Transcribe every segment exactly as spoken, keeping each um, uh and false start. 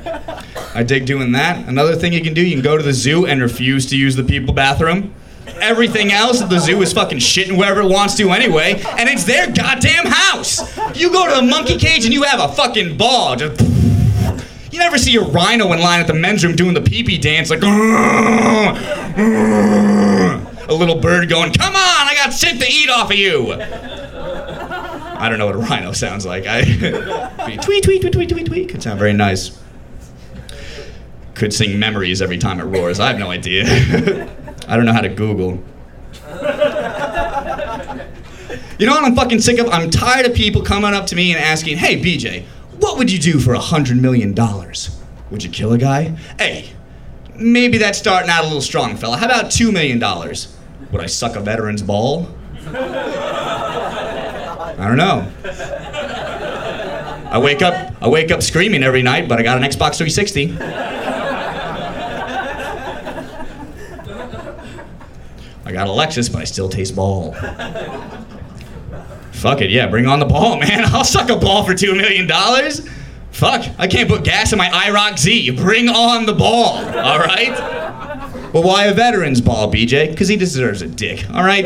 I dig doing that. Another thing you can do, you can go to the zoo and refuse to use the people bathroom. Everything else at the zoo is fucking shitting wherever it wants to anyway, and it's their goddamn house. You go to the monkey cage and you have a fucking ball. Just, you never see a rhino in line at the men's room doing the pee-pee dance like, a little bird going, come on, I got shit to eat off of you. I don't know what a rhino sounds like. I tweet, tweet, tweet, tweet, tweet, tweet. Could sound very nice. Could sing memories every time it roars. I have no idea. I don't know how to Google. You know what I'm fucking sick of? I'm tired of people coming up to me and asking, hey, B J, what would you do for a hundred million dollars? Would you kill a guy? Hey, maybe that's starting out a little strong, fella. How about two million dollars? Would I suck a veteran's ball? I don't know. I wake up, I wake up screaming every night, but I got an Xbox three sixty. I got a Lexus, but I still taste ball. Fuck it, yeah, bring on the ball, man. I'll suck a ball for two million dollars. Fuck, I can't put gas in my I ROC Z. Bring on the ball, all right? Well, why a veteran's ball, B J? Because he deserves a dick, all right?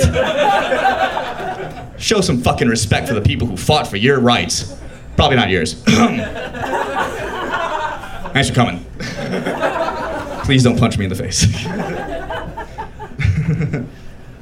Show some fucking respect for the people who fought for your rights. Probably not yours. Thanks for coming. Please don't punch me in the face.